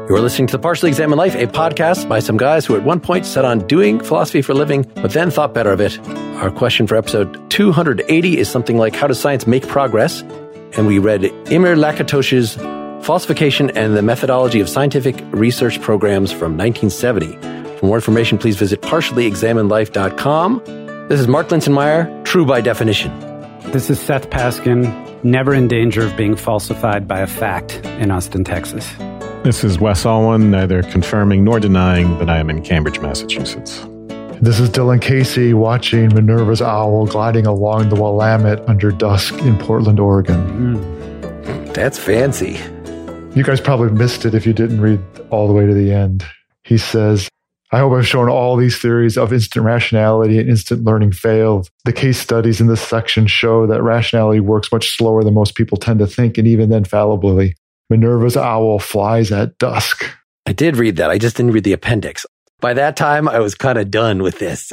You're listening to The Partially Examined Life, a podcast by some guys who at one point set on doing philosophy for a living, but then thought better of it. Our question for episode 280 is something like, how does science make progress? And we read Imre Lakatosh's Falsification and the Methodology of Scientific Research Programs from 1970. For more information, please visit partiallyexaminedlife.com. This is Mark Linsenmayer, true by definition. This is Seth Paskin, never in danger of being falsified by a fact in Austin, Texas. This is Wes Alwan, neither confirming nor denying that I am in Cambridge, Massachusetts. This is Dylan Casey, watching Minerva's owl gliding along the Willamette under dusk in Portland, Oregon. That's fancy. You guys probably missed it if you didn't read all the way to the end. He says, I hope I've shown all these theories of instant rationality and instant learning failed. The case studies in this section show that rationality works much slower than most people tend to think, and even then fallibly. Minerva's owl flies at dusk. I did read that. I just didn't read the appendix. By that time, I was kind of done with this.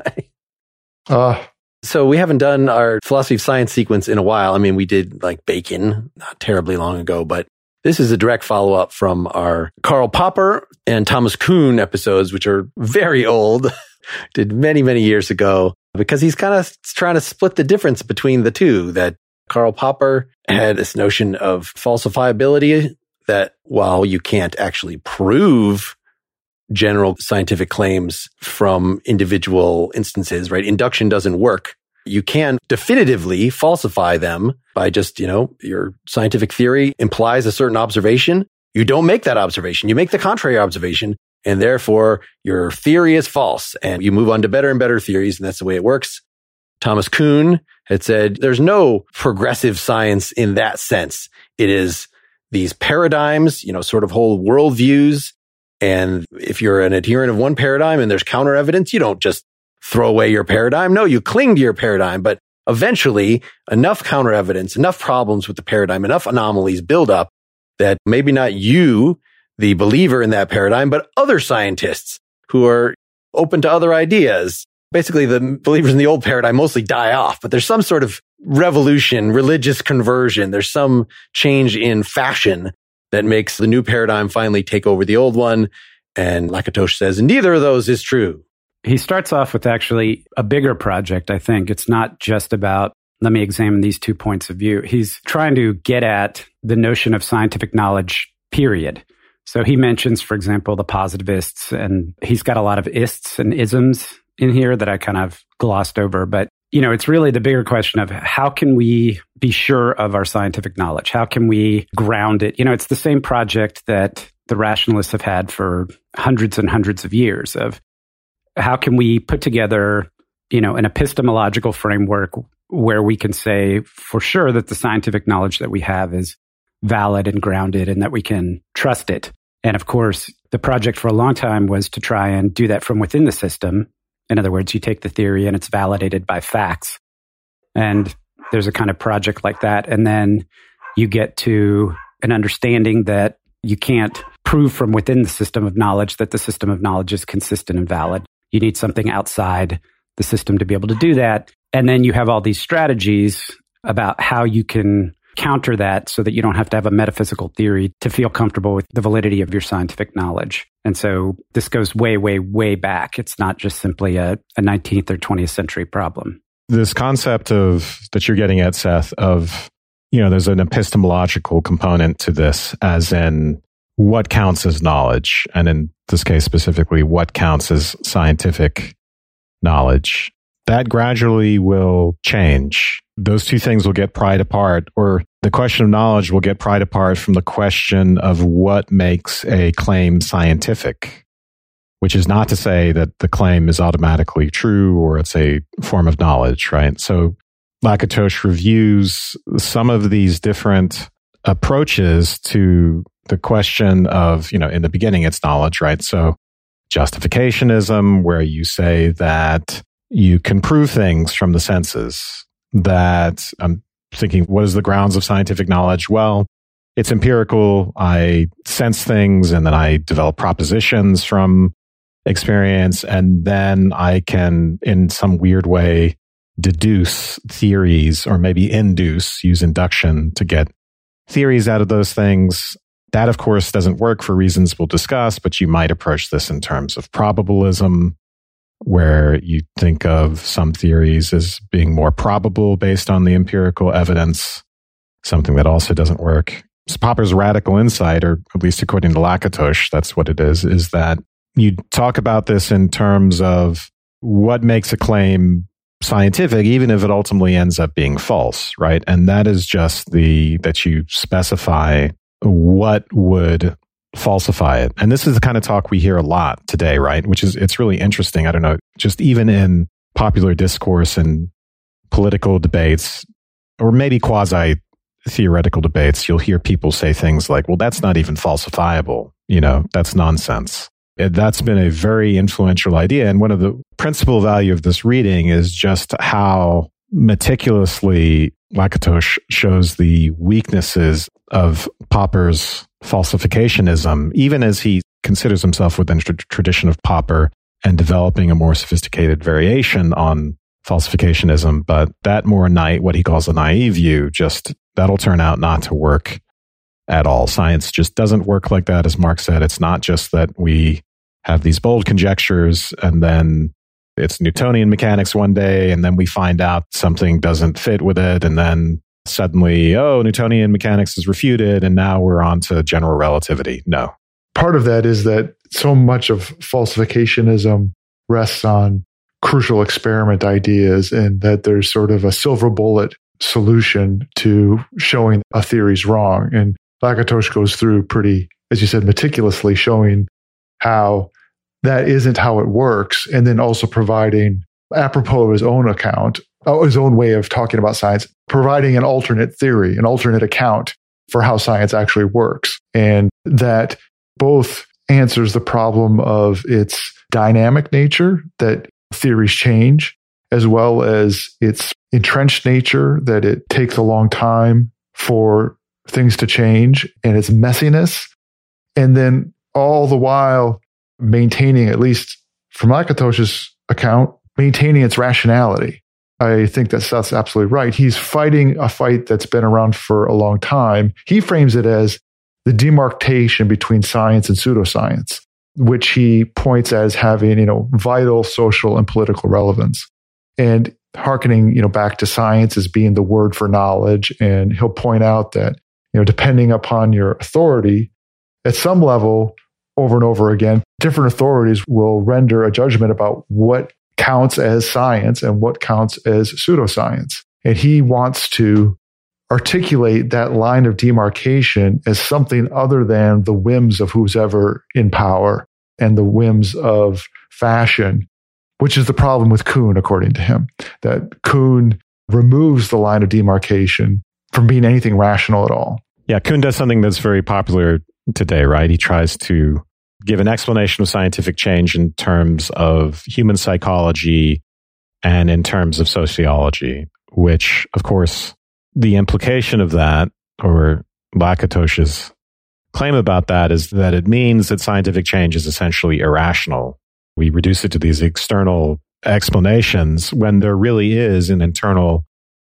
So we haven't done our philosophy of science sequence in a while. I mean, we did like Bacon not terribly long ago, but this is a direct follow-up from our Karl Popper and Thomas Kuhn episodes, which are very old, did many, many years ago, because he's kind of trying to split the difference between the two, that Karl Popper had this notion of falsifiability, that while you can't actually prove general scientific claims from individual instances, right? Induction doesn't work. You can definitively falsify them by just, your scientific theory implies a certain observation. You don't make that observation. You make the contrary observation, and therefore your theory is false. And you move on to better and better theories, and that's the way it works. Thomas Kuhn had said there's no progressive science in that sense. It is these paradigms, sort of whole worldviews. And if you're an adherent of one paradigm and there's counter evidence, you don't just throw away your paradigm. No, you cling to your paradigm, but eventually enough counter evidence, enough problems with the paradigm, enough anomalies build up that maybe not you, the believer in that paradigm, but other scientists who are open to other ideas. Basically, the believers in the old paradigm mostly die off, but there's some sort of revolution, religious conversion. There's some change in fashion that makes the new paradigm finally take over the old one. And Lakatosh says neither of those is true. He starts off with actually a bigger project, I think. It's not just about, let me examine these 2 points of view. He's trying to get at the notion of scientific knowledge, period. So he mentions, for example, the positivists, and he's got a lot of ists and isms in here that I kind of glossed over. But, it's really the bigger question of how can we be sure of our scientific knowledge? How can we ground it? It's the same project that the rationalists have had for hundreds and hundreds of years of how can we put together, an epistemological framework where we can say for sure that the scientific knowledge that we have is valid and grounded and that we can trust it. And of course, the project for a long time was to try and do that from within the system. In other words, you take the theory and it's validated by facts. And there's a kind of project like that. And then you get to an understanding that you can't prove from within the system of knowledge that the system of knowledge is consistent and valid. You need something outside the system to be able to do that. And then you have all these strategies about how you can counter that so that you don't have to have a metaphysical theory to feel comfortable with the validity of your scientific knowledge. And so this goes way, way, way back. It's not just simply a 19th or 20th century problem. This concept that you're getting at, Seth, of, there's an epistemological component to this, as in what counts as knowledge, and in this case specifically, what counts as scientific knowledge. That gradually will change. Those two things will get pried apart, or the question of knowledge will get pried apart from the question of what makes a claim scientific, which is not to say that the claim is automatically true or it's a form of knowledge, right? So Lakatosh reviews some of these different approaches to the question of, in the beginning, it's knowledge, right? So justificationism, where you say that you can prove things from the senses, that I'm thinking, what is the grounds of scientific knowledge? Well, it's empirical. I sense things and then I develop propositions from experience, and then I can, in some weird way, deduce theories, or maybe induce, use induction to get theories out of those things. That, of course, doesn't work for reasons we'll discuss, but you might approach this in terms of probabilism, where you think of some theories as being more probable based on the empirical evidence, something that also doesn't work. So Popper's radical insight, or at least according to Lakatos, that's what it is that you talk about this in terms of what makes a claim scientific, even if it ultimately ends up being false, right? And that is just that you specify what would falsify it. And this is the kind of talk we hear a lot today, right? It's really interesting. I don't know, just even in popular discourse and political debates, or maybe quasi-theoretical debates, you'll hear people say things like, well, that's not even falsifiable. That's nonsense. That's been a very influential idea. And one of the principal value of this reading is just how meticulously Lakatos shows the weaknesses of Popper's falsificationism, even as he considers himself within the tradition of Popper and developing a more sophisticated variation on falsificationism. But that what he calls a naive view, that'll turn out not to work at all. Science just doesn't work like that, as Mark said. It's not just that we have these bold conjectures and then it's Newtonian mechanics one day, and then we find out something doesn't fit with it, and then suddenly, Newtonian mechanics is refuted, and now we're on to general relativity. No. Part of that is that so much of falsificationism rests on crucial experiment ideas, and that there's sort of a silver bullet solution to showing a theory's wrong. And Lakatos goes through pretty, as you said, meticulously showing how that isn't how it works, and then also providing, apropos of his own account, his own way of talking about science, providing an alternate theory, an alternate account for how science actually works. And that both answers the problem of its dynamic nature, that theories change, as well as its entrenched nature, that it takes a long time for things to change, and its messiness. And then all the while maintaining, at least from Lakatos' account, maintaining its rationality. I think that Seth's absolutely right. He's fighting a fight that's been around for a long time. He frames it as the demarcation between science and pseudoscience, which he points as having, vital social and political relevance. And hearkening, back to science as being the word for knowledge. And he'll point out that, depending upon your authority, at some level, over and over again, different authorities will render a judgment about what counts as science and what counts as pseudoscience. And he wants to articulate that line of demarcation as something other than the whims of who's ever in power and the whims of fashion, which is the problem with Kuhn, according to him, that Kuhn removes the line of demarcation from being anything rational at all. Yeah, Kuhn does something that's very popular today, right? He tries to give an explanation of scientific change in terms of human psychology and in terms of sociology, which, of course, the implication of that, or Lakatos' claim about that, is that it means that scientific change is essentially irrational. We reduce it to these external explanations when there really is an internal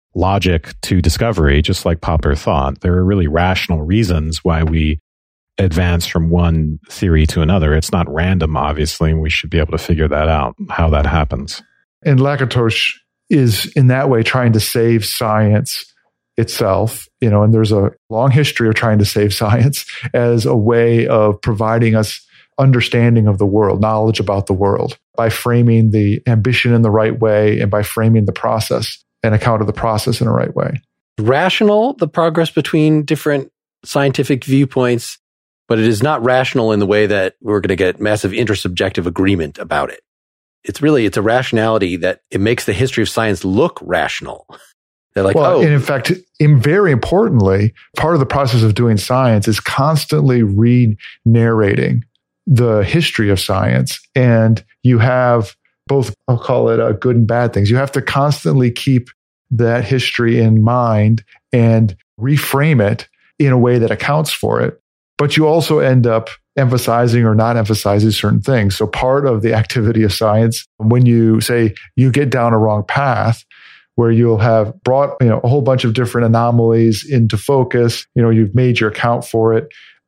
logic to discovery, just like Popper thought. There are really rational reasons why we advance from one theory to another. It's not random, obviously, and we should be able to figure that out, how that happens. And Lakatos is, in that way, trying to save science itself, and there's a long history of trying to save science as a way of providing us understanding of the world, knowledge about the world, by framing the ambition in the right way and by framing the process, an account of the process in the right way. Rational, the progress between different scientific viewpoints, but it is not rational in the way that we're going to get massive intersubjective agreement about it. It's a rationality that it makes the history of science look rational. They're like, and in fact, very importantly, part of the process of doing science is constantly re-narrating the history of science. And you have both, I'll call it good and bad things. You have to constantly keep that history in mind and reframe it in a way that accounts for it. But you also end up emphasizing or not emphasizing certain things. So part of the activity of science, when you say you get down a wrong path, where you'll have brought a whole bunch of different anomalies into focus, you've made your account for it,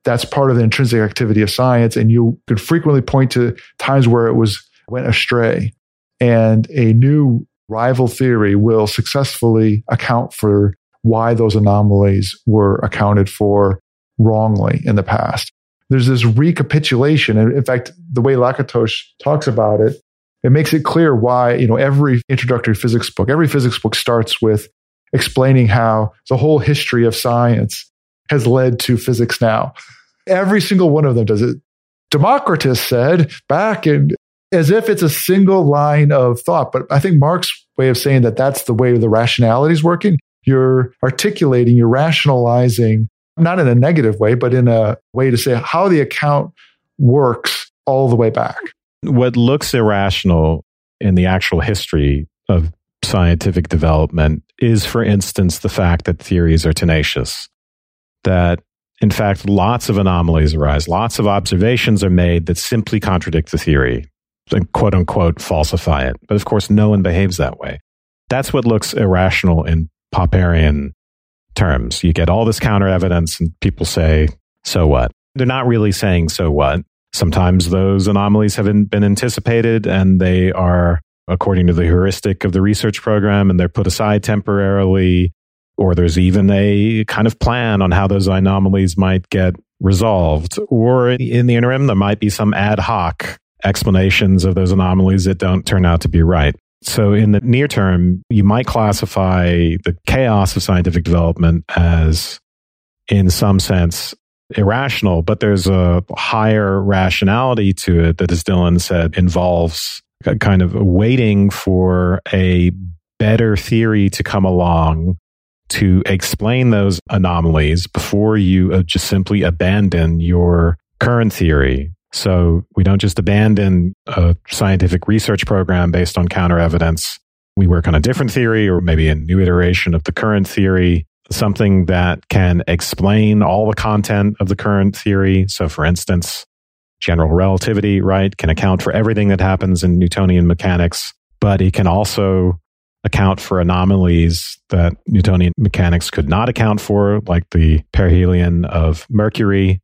that's part of the intrinsic activity of science. And you could frequently point to times where it went astray. And a new rival theory will successfully account for why those anomalies were accounted for wrongly in the past. There's this recapitulation. And in fact, the way Lakatos talks about it, it makes it clear why, every introductory physics book starts with explaining how the whole history of science has led to physics now. Every single one of them does it. Democritus said back as if it's a single line of thought. But I think Mark's way of saying that that's the way the rationality is working. You're articulating, you're rationalizing, not in a negative way, but in a way to say how the account works all the way back. What looks irrational in the actual history of scientific development is, for instance, the fact that theories are tenacious. That, in fact, lots of anomalies arise, lots of observations are made that simply contradict the theory and quote unquote falsify it. But of course, no one behaves that way. That's what looks irrational in Popperian terms. You get all this counter evidence and people say, so what? They're not really saying so what. Sometimes those anomalies haven't been anticipated and they are according to the heuristic of the research program and they're put aside temporarily, or there's even a kind of plan on how those anomalies might get resolved. Or in the interim, there might be some ad hoc explanations of those anomalies that don't turn out to be right. So in the near term, you might classify the chaos of scientific development as, in some sense, irrational, but there's a higher rationality to it that, as Dylan said, involves kind of waiting for a better theory to come along to explain those anomalies before you just simply abandon your current theory. So we don't just abandon a scientific research program based on counter evidence. We work on a different theory or maybe a new iteration of the current theory, something that can explain all the content of the current theory. So for instance, general relativity, right, can account for everything that happens in Newtonian mechanics, but it can also account for anomalies that Newtonian mechanics could not account for, like the perihelion of Mercury.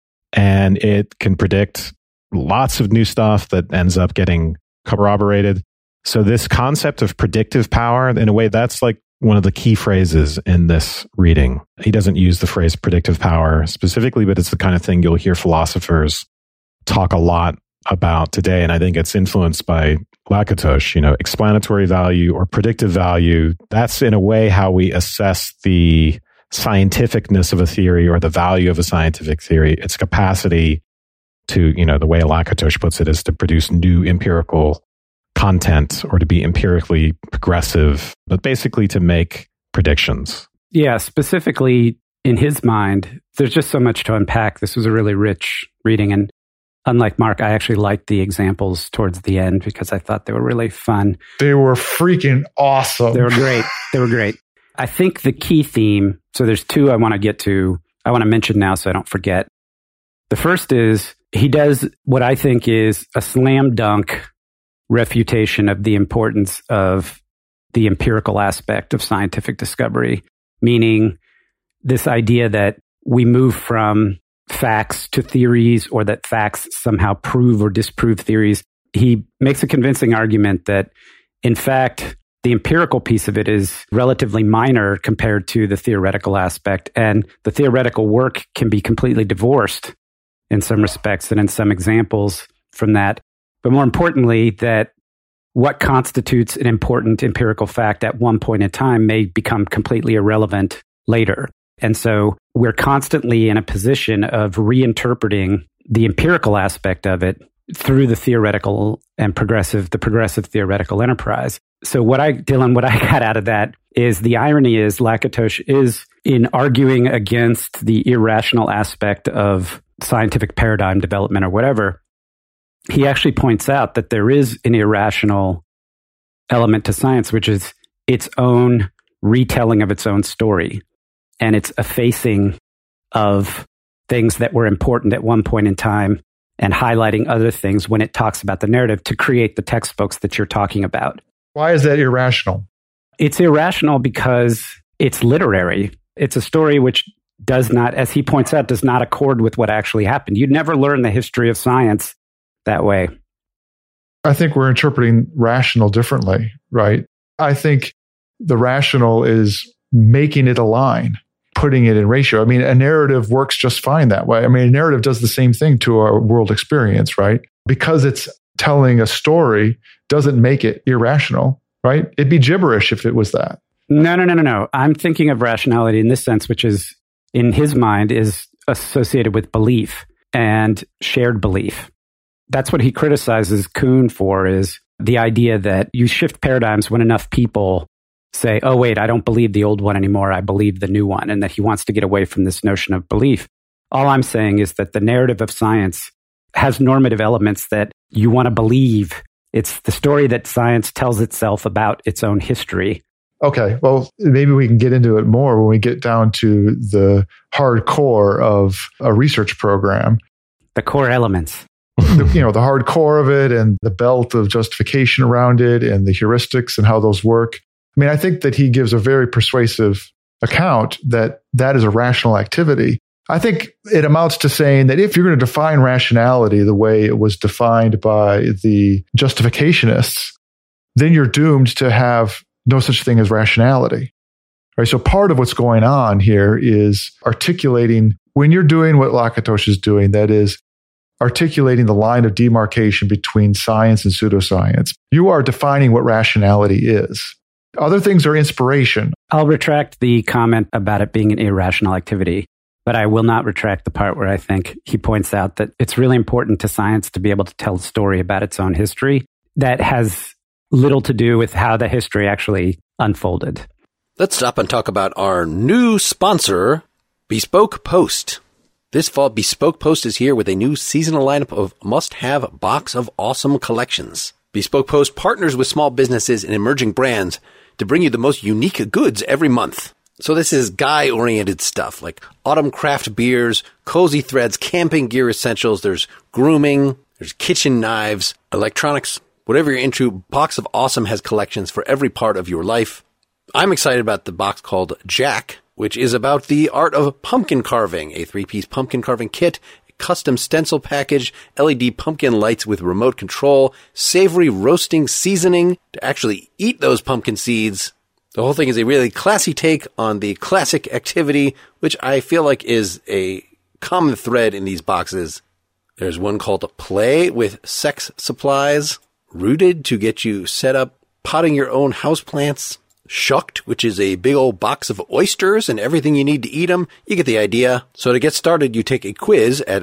And it can predict lots of new stuff that ends up getting corroborated. So this concept of predictive power, in a way, that's like one of the key phrases in this reading. He doesn't use the phrase predictive power specifically, but it's the kind of thing you'll hear philosophers talk a lot about today. And I think it's influenced by Lakatos, explanatory value or predictive value. That's in a way how we assess the scientificness of a theory or the value of a scientific theory. Its capacity to, the way Lakatos puts it, is to produce new empirical content or to be empirically progressive, but basically to make predictions. Yeah, specifically in his mind, there's just so much to unpack. This was a really rich reading. And unlike Mark, I actually liked the examples towards the end because I thought they were really fun. They were freaking awesome. They were great. They were great. I think the key theme, so there's two I want to mention now so I don't forget. The first is he does what I think is a slam dunk refutation of the importance of the empirical aspect of scientific discovery, meaning this idea that we move from facts to theories or that facts somehow prove or disprove theories. He makes a convincing argument that, in fact, the empirical piece of it is relatively minor compared to the theoretical aspect, and the theoretical work can be completely divorced in some respects and in some examples from that. But more importantly, that what constitutes an important empirical fact at one point in time may become completely irrelevant later. And so we're constantly in a position of reinterpreting the empirical aspect of it through the theoretical and progressive theoretical enterprise. So what I got out of that is the irony is Lakatos is in arguing against the irrational aspect of scientific paradigm development or whatever. He actually points out that there is an irrational element to science, which is its own retelling of its own story and its effacing of things that were important at one point in time and highlighting other things when it talks about the narrative to create the textbooks that you're talking about. Why is that irrational? It's irrational because it's literary. It's a story which does not, as he points out, does not accord with what actually happened. You'd never learn the history of science that way. I think we're interpreting rational differently, right? I think the rational is making it align, putting it in ratio. I mean, a narrative works just fine that way. I mean, a narrative does the same thing to our world experience, right? Because it's telling a story doesn't make it irrational, right? It'd be gibberish if it was that. No. I'm thinking of rationality in this sense, which is, in his mind, is associated with belief and shared belief. That's what he criticizes Kuhn for, is the idea that you shift paradigms when enough people say, oh, wait, I don't believe the old one anymore, I believe the new one, and that he wants to get away from this notion of belief. All I'm saying is that the narrative of science has normative elements that you want to believe. It's the story that science tells itself about its own history. Okay, well, maybe we can get into it more when we get down to the hardcore of a research program. The core elements. The hard core of it and the belt of justification around it and the heuristics and how those work. I mean, I think that he gives a very persuasive account that is a rational activity. I think it amounts to saying that if you're going to define rationality the way it was defined by the justificationists, then you're doomed to have no such thing as rationality. Right? So part of what's going on here is articulating, when you're doing what Lakatos is doing, that is articulating the line of demarcation between science and pseudoscience, you are defining what rationality is. Other things are inspiration. I'll retract the comment about it being an irrational activity, but I will not retract the part where I think he points out that it's really important to science to be able to tell a story about its own history that has little to do with how the history actually unfolded. Let's stop and talk about our new sponsor, Bespoke Post. This fall, Bespoke Post is here with a new seasonal lineup of must-have Box of Awesome collections. Bespoke Post partners with small businesses and emerging brands to bring you the most unique goods every month. So this is guy-oriented stuff like autumn craft beers, cozy threads, camping gear essentials. There's grooming, there's kitchen knives, electronics, whatever you're into. Box of Awesome has collections for every part of your life. I'm excited about the box called Jack, which is about the art of pumpkin carving, a 3-piece pumpkin carving kit, custom stencil package, LED pumpkin lights with remote control, savory roasting seasoning to actually eat those pumpkin seeds. The whole thing is a really classy take on the classic activity, which I feel like is a common thread in these boxes. There's one called Play with Sex Supplies, Rooted to get you set up potting your own houseplants, Shucked, which is a big old box of oysters and everything you need to eat them. You get the idea. So to get started, you take a quiz at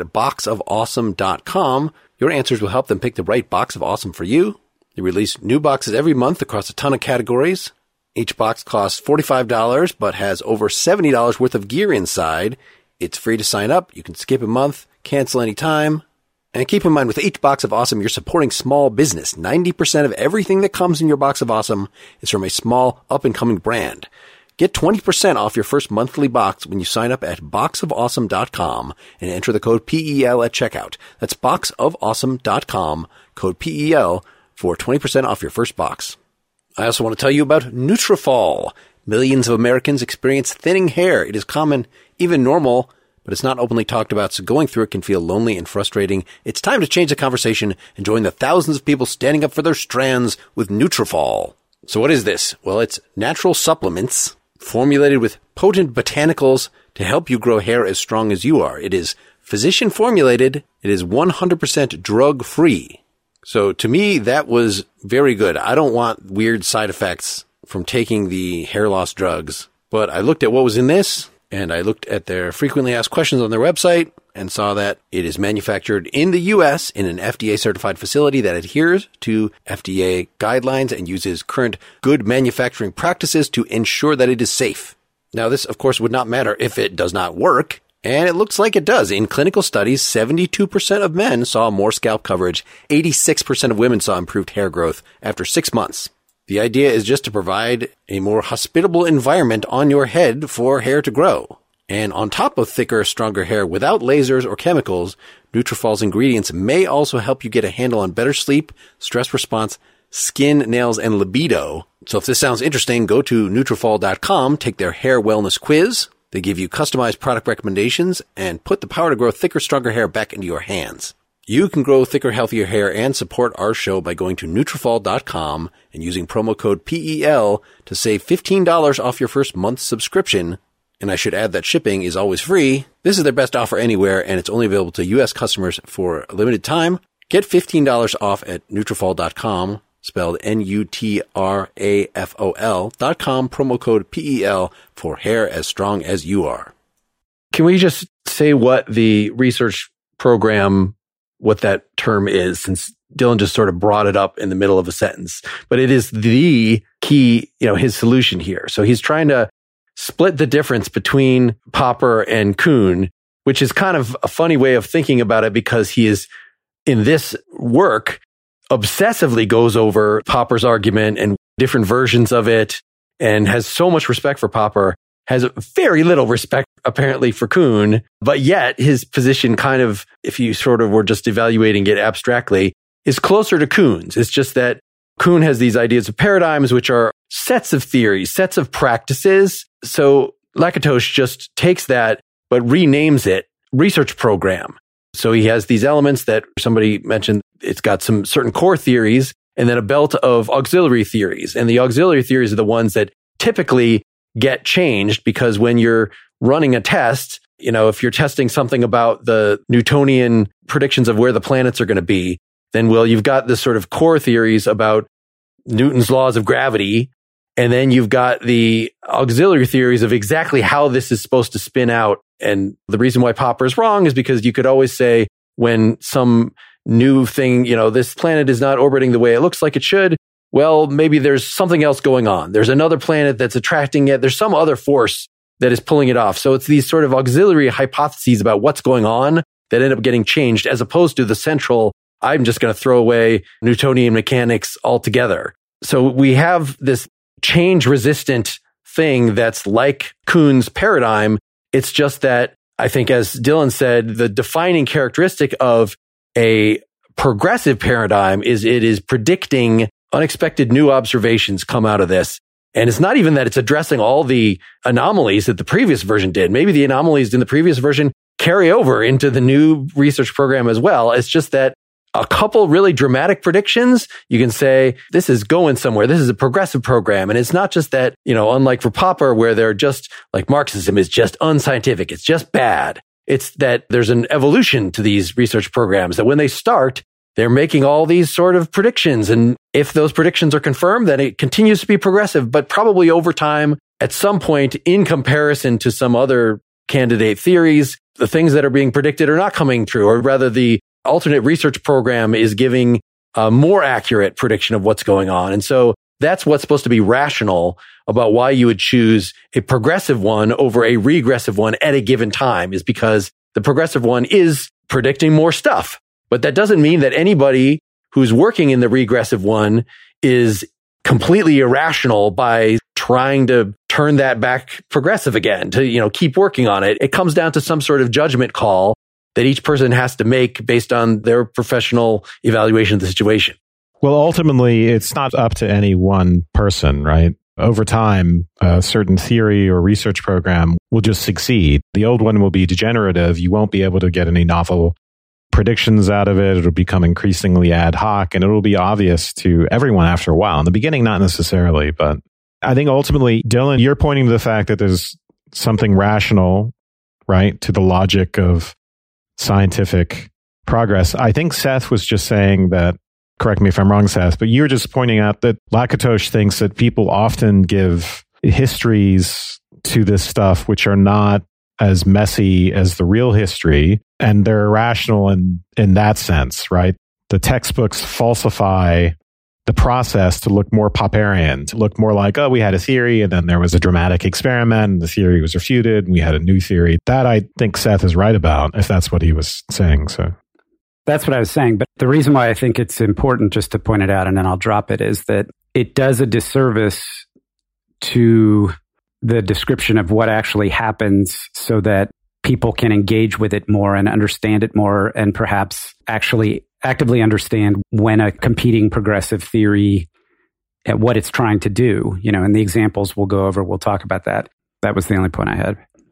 boxofawesome.com. Your answers will help them pick the right box of awesome for you. They release new boxes every month across a ton of categories. Each box costs $45, but has over $70 worth of gear inside. It's free to sign up. You can skip a month, cancel anytime. And keep in mind, with each Box of Awesome, you're supporting small business. 90% of everything that comes in your Box of Awesome is from a small, up-and-coming brand. Get 20% off your first monthly box when you sign up at boxofawesome.com and enter the code PEL at checkout. That's boxofawesome.com, code PEL, for 20% off your first box. I also want to tell you about Nutrafol. Millions of Americans experience thinning hair. It is common, even normal, but it's not openly talked about, so going through it can feel lonely and frustrating. It's time to change the conversation and join the thousands of people standing up for their strands with Nutrafol. So what is this? Well, it's natural supplements formulated with potent botanicals to help you grow hair as strong as you are. It is physician formulated. It is 100% drug free. So to me, that was very good. I don't want weird side effects from taking the hair loss drugs, but I looked at what was in this. And I looked at their frequently asked questions on their website and saw that it is manufactured in the U.S. in an FDA-certified facility that adheres to FDA guidelines and uses current good manufacturing practices to ensure that it is safe. Now, this, of course, would not matter if it does not work, and it looks like it does. In clinical studies, 72% of men saw more scalp coverage, 86% of women saw improved hair growth after 6 months. The idea is just to provide a more hospitable environment on your head for hair to grow. And on top of thicker, stronger hair without lasers or chemicals, Nutrafol's ingredients may also help you get a handle on better sleep, stress response, skin, nails, and libido. So if this sounds interesting, go to Nutrafol.com, take their hair wellness quiz. They give you customized product recommendations and put the power to grow thicker, stronger hair back into your hands. You can grow thicker, healthier hair and support our show by going to Nutrafol.com and using promo code PEL to save $15 off your first month's subscription. And I should add that shipping is always free. This is their best offer anywhere, and it's only available to U.S. customers for a limited time. Get $15 off at Nutrafol.com, spelled Nutrafol.com, promo code PEL for hair as strong as you are. Can we just say what the research program, what that term is, since Dylan just sort of brought it up in the middle of a sentence, but it is the key, his solution here. So he's trying to split the difference between Popper and Kuhn, which is kind of a funny way of thinking about it because he is, in this work, obsessively goes over Popper's argument and different versions of it and has so much respect for Popper, has very little respect apparently for Kuhn, but yet his position kind of, if you sort of were just evaluating it abstractly, is closer to Kuhn's. It's just that Kuhn has these ideas of paradigms, which are sets of theories, sets of practices. So Lakatos just takes that, but renames it research program. So he has these elements that somebody mentioned. It's got some certain core theories and then a belt of auxiliary theories. And the auxiliary theories are the ones that typically get changed because when you're running a test, if you're testing something about the Newtonian predictions of where the planets are going to be, then, you've got this sort of core theories about Newton's laws of gravity. And then you've got the auxiliary theories of exactly how this is supposed to spin out. And the reason why Popper is wrong is because you could always say when some new thing, this planet is not orbiting the way it looks like it should. Well, maybe there's something else going on. There's another planet that's attracting it. There's some other force that is pulling it off. So it's these sort of auxiliary hypotheses about what's going on that end up getting changed as opposed to the central, I'm just going to throw away Newtonian mechanics altogether. So we have this change resistant thing that's like Kuhn's paradigm. It's just that I think, as Dylan said, the defining characteristic of a progressive paradigm is it is predicting unexpected new observations come out of this. And it's not even that it's addressing all the anomalies that the previous version did. Maybe the anomalies in the previous version carry over into the new research program as well. It's just that a couple really dramatic predictions, you can say, this is going somewhere. This is a progressive program. And it's not just that, unlike for Popper, where they're just like Marxism is just unscientific. It's just bad. It's that there's an evolution to these research programs that when they start, they're making all these sort of predictions. And if those predictions are confirmed, then it continues to be progressive, but probably over time, at some point in comparison to some other candidate theories, the things that are being predicted are not coming true, or rather the alternate research program is giving a more accurate prediction of what's going on. And so that's what's supposed to be rational about why you would choose a progressive one over a regressive one at a given time, is because the progressive one is predicting more stuff. But that doesn't mean that anybody who's working in the regressive one is completely irrational by trying to turn that back progressive again, to, keep working on it. It comes down to some sort of judgment call that each person has to make based on their professional evaluation of the situation. Well, ultimately, it's not up to any one person, right? Over time, a certain theory or research program will just succeed. The old one will be degenerative. You won't be able to get any novel predictions out of it. It'll become increasingly ad hoc, and it'll be obvious to everyone after a while. In the beginning, not necessarily, but I think ultimately, Dylan, you're pointing to the fact that there's something rational, right, to the logic of scientific progress. I think Seth was just saying that, correct me if I'm wrong, Seth, but you're just pointing out that Lakatos thinks that people often give histories to this stuff which are not as messy as the real history, and they're irrational in that sense, right? The textbooks falsify the process to look more Popperian, to look more like, we had a theory and then there was a dramatic experiment and the theory was refuted and we had a new theory. That I think Seth is right about, if that's what he was saying. So that's what I was saying. But the reason why I think it's important, just to point it out and then I'll drop it, is that it does a disservice to the description of what actually happens so that people can engage with it more and understand it more, and perhaps actually actively understand when a competing progressive theory and what it's trying to do. And the examples we'll go over, we'll talk about that. That was the only point I had.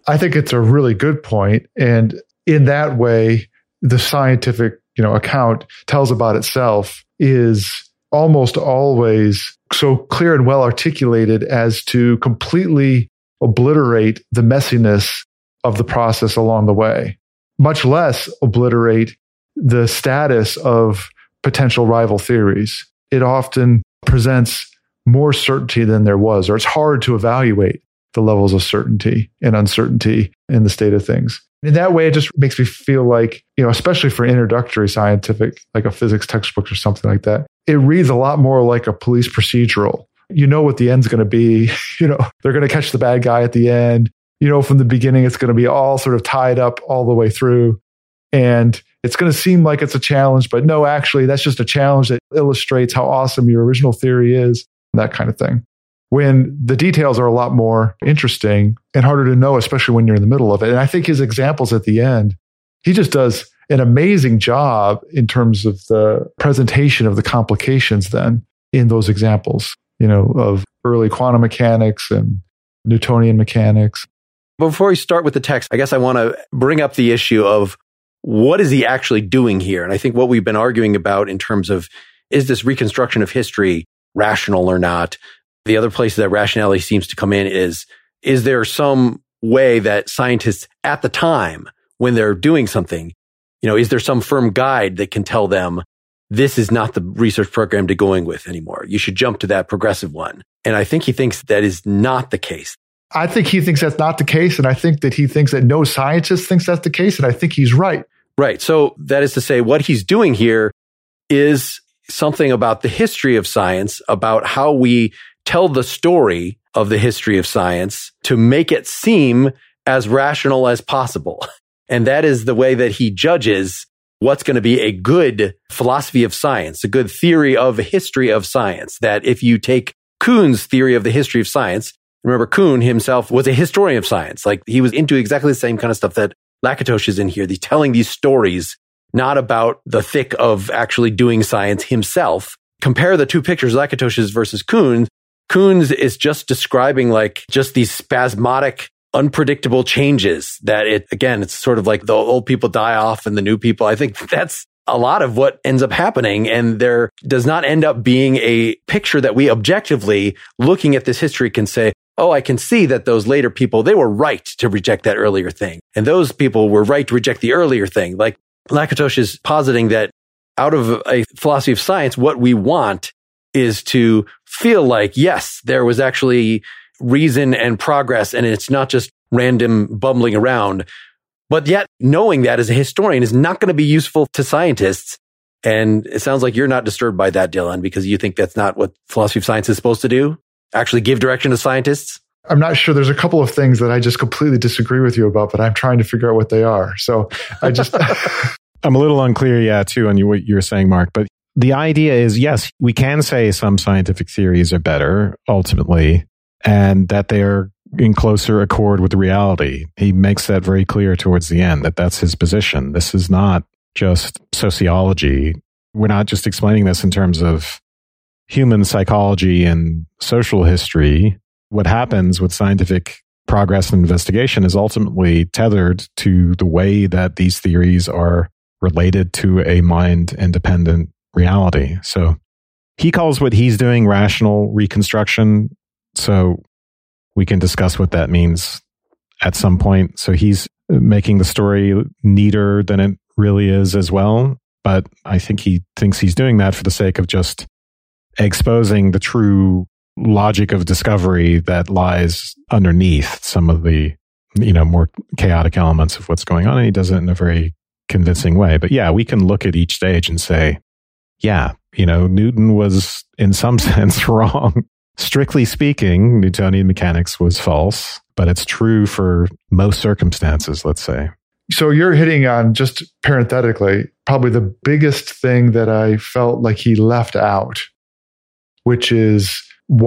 I think it's a really good point. And in that way, the scientific, account tells about itself is almost always so clear and well articulated as to completely obliterate the messiness of the process along the way, much less obliterate the status of potential rival theories. It often presents more certainty than there was, or it's hard to evaluate the levels of certainty and uncertainty in the state of things. In that way, it just makes me feel like, especially for introductory scientific, like a physics textbook or something like that, it reads a lot more like a police procedural. You know what the end's going to be. They're going to catch the bad guy at the end. From the beginning, it's going to be all sort of tied up all the way through. And it's going to seem like it's a challenge, but no, actually, that's just a challenge that illustrates how awesome your original theory is, that kind of thing. When the details are a lot more interesting and harder to know, especially when you're in the middle of it. And I think his examples at the end, he just does an amazing job in terms of the presentation of the complications then in those examples, of early quantum mechanics and Newtonian mechanics. Before we start with the text, I guess I want to bring up the issue of what is he actually doing here? And I think what we've been arguing about in terms of, is this reconstruction of history rational or not? The other place that rationality seems to come in is there some way that scientists at the time, when they're doing something, is there some firm guide that can tell them, this is not the research program to going with anymore. You should jump to that progressive one. And I think he thinks that is not the case. I think he thinks that's not the case. And I think that he thinks that no scientist thinks that's the case. And I think he's right. Right. So that is to say, what he's doing here is something about the history of science, about how we tell the story of the history of science to make it seem as rational as possible. And that is the way that he judges what's going to be a good philosophy of science, a good theory of a history of science. That if you take Kuhn's theory of the history of science, remember Kuhn himself was a historian of science. Like he was into exactly the same kind of stuff that Lakatos is in here. He's telling these stories, not about the thick of actually doing science himself. Compare the two pictures, Lakatos's versus Kuhn's. Kuhn's is just describing like just these spasmodic, unpredictable changes that it's sort of like the old people die off and the new people. I think that's a lot of what ends up happening. And there does not end up being a picture that we objectively looking at this history can say, oh, I can see that those later people, they were right to reject that earlier thing. And those people were right to reject the earlier thing. Like Lakatos is positing that out of a philosophy of science, what we want is to feel like, yes, there was actually reason and progress, and it's not just random bumbling around. But yet, knowing that as a historian is not going to be useful to scientists. And it sounds like you're not disturbed by that, Dylan, because you think that's not what philosophy of science is supposed to do? Actually give direction to scientists? I'm not sure. There's a couple of things that I just completely disagree with you about, but I'm trying to figure out what they are. So I just... I'm a little unclear, too, on what you're saying, Mark. But the idea is, yes, we can say some scientific theories are better, ultimately, and that they're in closer accord with reality. He makes that very clear towards the end, that that's his position. This is not just sociology. We're not just explaining this in terms of human psychology and social history. What happens with scientific progress and investigation is ultimately tethered to the way that these theories are related to a mind-independent reality. So he calls what he's doing rational reconstruction. So we can discuss what that means at some point. So he's making the story neater than it really is as well. But I think he thinks he's doing that for the sake of just exposing the true logic of discovery that lies underneath some of the, more chaotic elements of what's going on. And he does it in a very convincing way. But yeah, we can look at each stage and say, yeah, Newton was in some sense wrong. Strictly speaking, Newtonian mechanics was false, but it's true for most circumstances, let's say. So you're hitting on, just parenthetically, probably the biggest thing that I felt like he left out, which is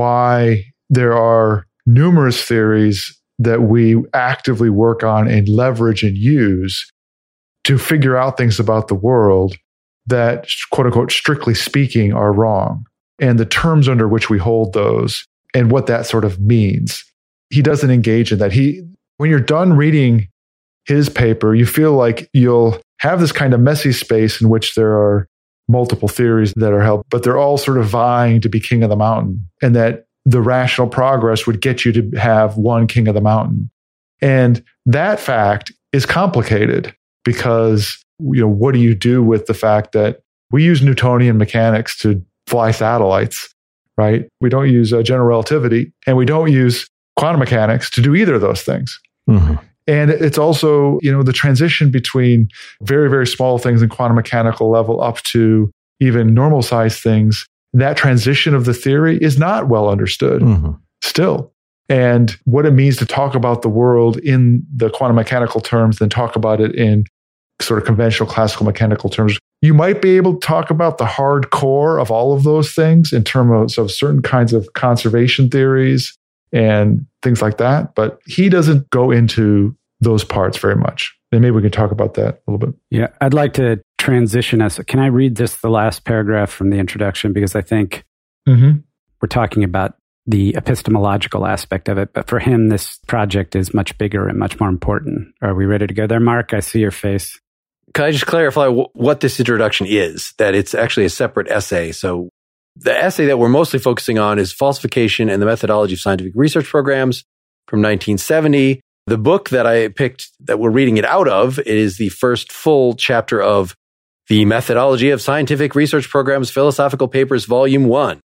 why there are numerous theories that we actively work on and leverage and use to figure out things about the world that, quote unquote, strictly speaking, are wrong, and the terms under which we hold those and what that sort of means. He doesn't engage in that. when you're done reading his paper, you feel like you'll have this kind of messy space in which there are multiple theories that are held, but they're all sort of vying to be king of the mountain, and that the rational progress would get you to have one king of the mountain. And that fact is complicated because, what do you do with the fact that we use Newtonian mechanics to fly satellites, right? We don't use general relativity, and we don't use quantum mechanics to do either of those things. Mm-hmm. And it's also, the transition between very, very small things in quantum mechanical level up to even normal sized things. That transition of the theory is not well understood still. And what it means to talk about the world in the quantum mechanical terms, then talk about it in sort of conventional classical mechanical terms. You might be able to talk about the hard core of all of those things in terms of certain kinds of conservation theories and things like that. But he doesn't go into those parts very much. And maybe we can talk about that a little bit. Yeah, I'd like to transition us. Can I read the last paragraph from the introduction? Because I think we're talking about the epistemological aspect of it. But for him, this project is much bigger and much more important. Are we ready to go there, Mark? I see your face. Can I just clarify what this introduction is? That it's actually a separate essay. So the essay that we're mostly focusing on is Falsification and the Methodology of Scientific Research Programs from 1970. The book that I picked that we're reading it out of is the first full chapter of The Methodology of Scientific Research Programs, Philosophical Papers, Volume 1.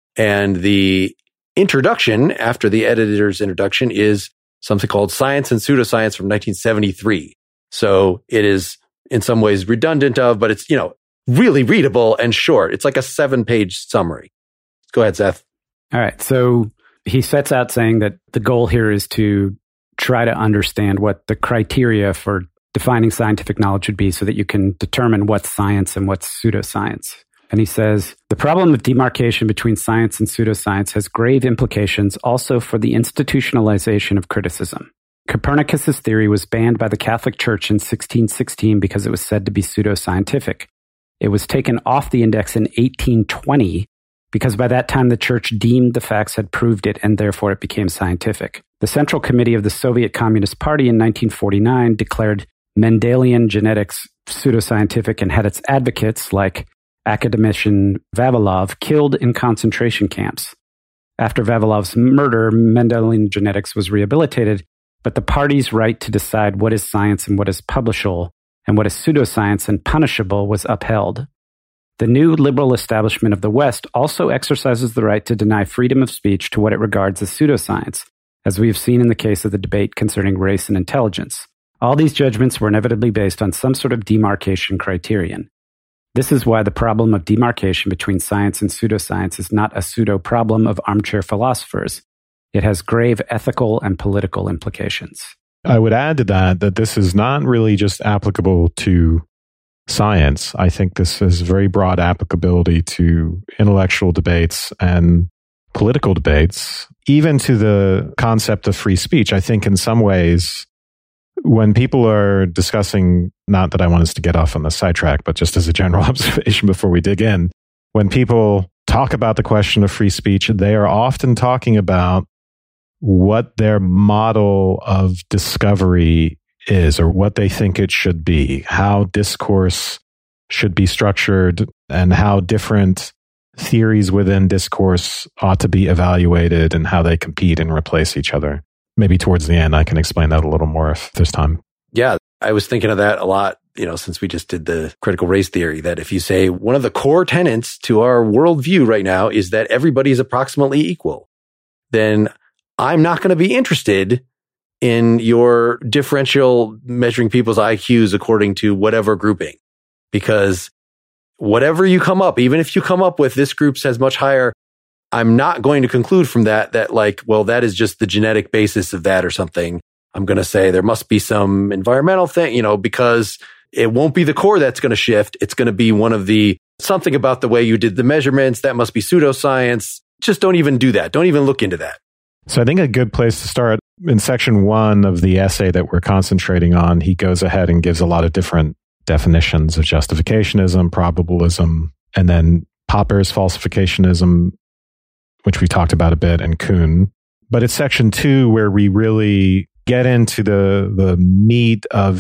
And the introduction, after the editor's introduction, is something called Science and Pseudoscience from 1973. So it is in some ways redundant of, but it's, really readable and short. It's like a 7-page summary. Go ahead, Seth. All right. So he sets out saying that the goal here is to try to understand what the criteria for defining scientific knowledge would be so that you can determine what's science and what's pseudoscience. And he says, the problem of demarcation between science and pseudoscience has grave implications also for the institutionalization of criticism. Copernicus's theory was banned by the Catholic Church in 1616 because it was said to be pseudoscientific. It was taken off the index in 1820 because by that time the Church deemed the facts had proved it and therefore it became scientific. The Central Committee of the Soviet Communist Party in 1949 declared Mendelian genetics pseudoscientific and had its advocates, like academician Vavilov, killed in concentration camps. After Vavilov's murder, Mendelian genetics was rehabilitated, but the party's right to decide what is science and what is publishable and what is pseudoscience and punishable was upheld. The new liberal establishment of the West also exercises the right to deny freedom of speech to what it regards as pseudoscience, as we have seen in the case of the debate concerning race and intelligence. All these judgments were inevitably based on some sort of demarcation criterion. This is why the problem of demarcation between science and pseudoscience is not a pseudo-problem of armchair philosophers. It has grave ethical and political implications. I would add to that this is not really just applicable to science. I think this has very broad applicability to intellectual debates and political debates, even to the concept of free speech. I think in some ways, when people are discussing, not that I want us to get off on the sidetrack, but just as a general observation before we dig in, when people talk about the question of free speech, they are often talking about what their model of discovery is or what they think it should be, how discourse should be structured, and how different theories within discourse ought to be evaluated and how they compete and replace each other. Maybe towards the end, I can explain that a little more if there's time. Yeah, I was thinking of that a lot, since we just did the critical race theory, that if you say one of the core tenets to our worldview right now is that everybody is approximately equal, then I'm not going to be interested in your differential measuring people's IQs according to whatever grouping, because whatever you come up, even if you come up with this group says much higher, I'm not going to conclude from that that is just the genetic basis of that or something. I'm going to say there must be some environmental thing, because it won't be the core that's going to shift. It's going to be something about the way you did the measurements. That must be pseudoscience. Just don't even do that. Don't even look into that. So I think a good place to start, in section 1 of the essay that we're concentrating on, he goes ahead and gives a lot of different definitions of justificationism, probabilism, and then Popper's falsificationism, which we talked about a bit, and Kuhn. But it's section 2 where we really get into the meat of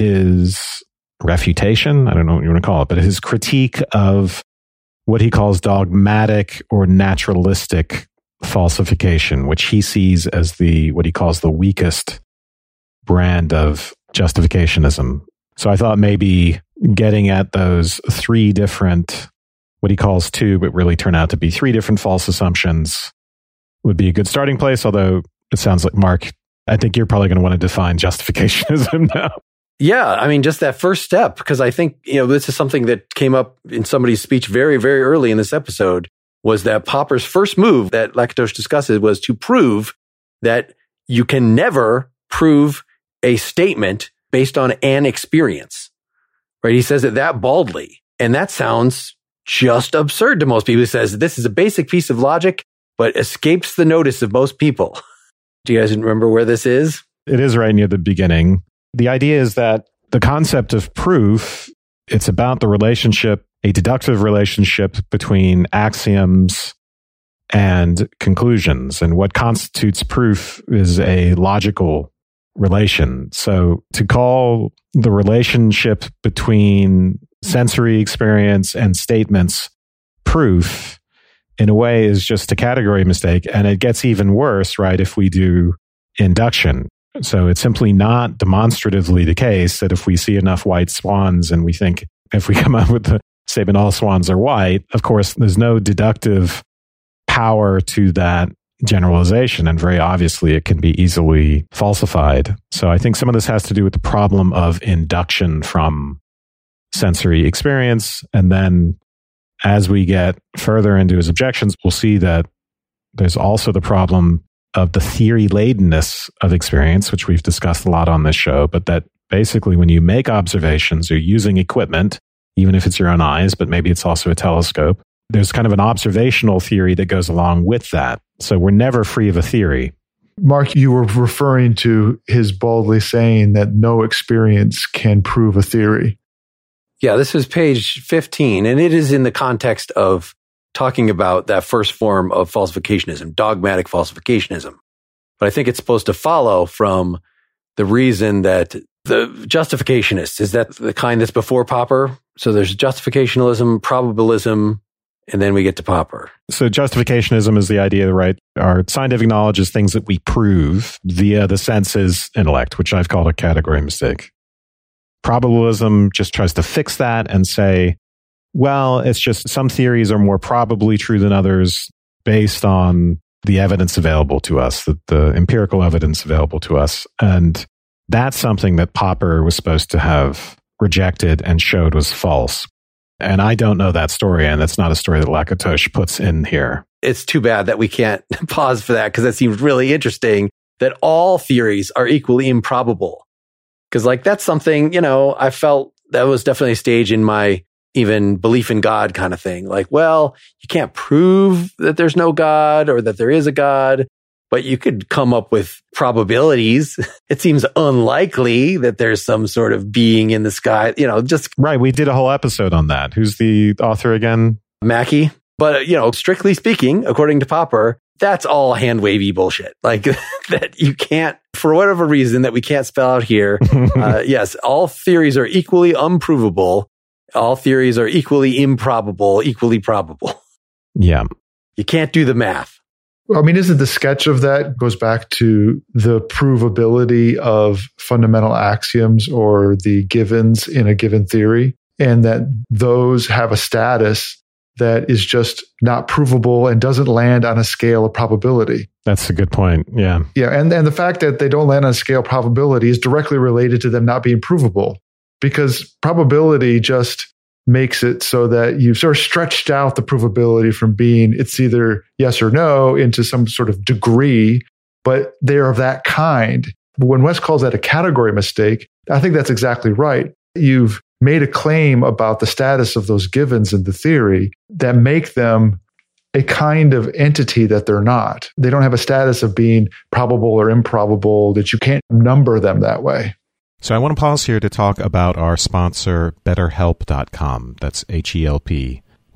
his refutation. I don't know what you want to call it, but his critique of what he calls dogmatic or naturalistic falsification, which he sees as what he calls the weakest brand of justificationism. So I thought maybe getting at those three different, what he calls two, but really turn out to be three different false assumptions would be a good starting place. Although it sounds like, Mark, I think you're probably going to want to define justificationism now. Yeah, I mean, just that first step, because I think, this is something that came up in somebody's speech very, very early in this episode, was that Popper's first move that Lakatos discusses was to prove that you can never prove a statement based on an experience, right? He says it that baldly. And that sounds just absurd to most people. He says this is a basic piece of logic, but escapes the notice of most people. Do you guys remember where this is? It is right near the beginning. The idea is that the concept of proof, it's about the relationship, a deductive relationship between axioms and conclusions. And what constitutes proof is a logical relation. So to call the relationship between sensory experience and statements proof, in a way, is just a category mistake. And it gets even worse, right, if we do induction. So it's simply not demonstratively the case that if we see enough white swans and we think if we come up with the statement all swans are white, of course, there's no deductive power to that generalization. And very obviously, it can be easily falsified. So I think some of this has to do with the problem of induction from sensory experience. And then as we get further into his objections, we'll see that there's also the problem of the theory-ladenness of experience, which we've discussed a lot on this show, but that basically when you make observations, you're using equipment, even if it's your own eyes, but maybe it's also a telescope. There's kind of an observational theory that goes along with that. So we're never free of a theory. Mark, you were referring to his baldly saying that no experience can prove a theory. Yeah, this is page 15, and it is in the context of talking about that first form of falsificationism, dogmatic falsificationism. But I think it's supposed to follow from the reason that the justificationist, is that the kind that's before Popper? So there's justificationalism, probabilism, and then we get to Popper. So justificationism is the idea, right? Our scientific knowledge is things that we prove via the senses intellect, which I've called a category mistake. Probabilism just tries to fix that and say, well, it's just some theories are more probably true than others based on the evidence available to us, the empirical evidence available to us. And that's something that Popper was supposed to have rejected and showed was false. And I don't know that story, and that's not a story that Lakatos puts in here. It's too bad that we can't pause for that, because that seems really interesting, that all theories are equally improbable. Because that's something, I felt that was definitely a stage in my even belief in God kind of thing. Well, you can't prove that there's no God or that there is a God, but you could come up with probabilities. It seems unlikely that there's some sort of being in the sky, just... Right. We did a whole episode on that. Who's the author again? Mackey. But, strictly speaking, according to Popper, that's all hand-wavy bullshit. That you can't, for whatever reason that we can't spell out here. Yes, all theories are equally unprovable. All theories are equally improbable, equally probable. Yeah. You can't do the math. I mean, isn't the sketch of that goes back to the provability of fundamental axioms or the givens in a given theory, and that those have a status that is just not provable and doesn't land on a scale of probability. That's a good point. Yeah. Yeah. And the fact that they don't land on a scale of probability is directly related to them not being provable, because probability just makes it so that you've sort of stretched out the provability from being it's either yes or no into some sort of degree, but they're of that kind. When West calls that a category mistake, I think that's exactly right. You've made a claim about the status of those givens in the theory that make them a kind of entity that they're not. They don't have a status of being probable or improbable, that you can't number them that way. So I want to pause here to talk about our sponsor, BetterHelp.com. That's HELP.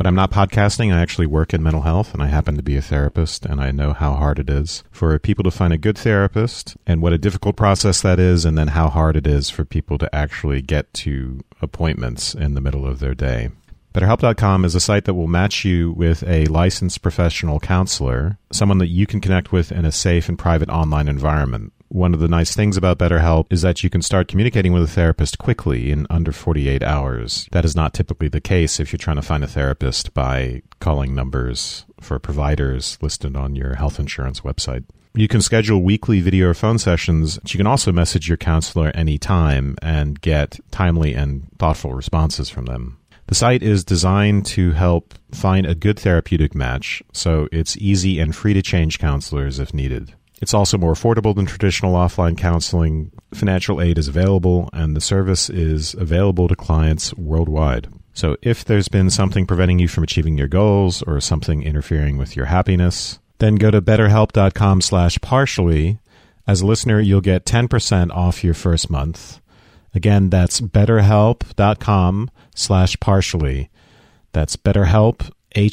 But I'm not podcasting. I actually work in mental health, and I happen to be a therapist, and I know how hard it is for people to find a good therapist and what a difficult process that is, and then how hard it is for people to actually get to appointments in the middle of their day. BetterHelp.com is a site that will match you with a licensed professional counselor, someone that you can connect with in a safe and private online environment. One of the nice things about BetterHelp is that you can start communicating with a therapist quickly in under 48 hours. That is not typically the case if you're trying to find a therapist by calling numbers for providers listed on your health insurance website. You can schedule weekly video or phone sessions. You can also message your counselor anytime and get timely and thoughtful responses from them. The site is designed to help find a good therapeutic match, so it's easy and free to change counselors if needed. It's also more affordable than traditional offline counseling. Financial aid is available, and the service is available to clients worldwide. So if there's been something preventing you from achieving your goals or something interfering with your happiness, then go to betterhelp.com/partially. As a listener, you'll get 10% off your first month. Again, that's betterhelp.com/partially. That's BetterHelp,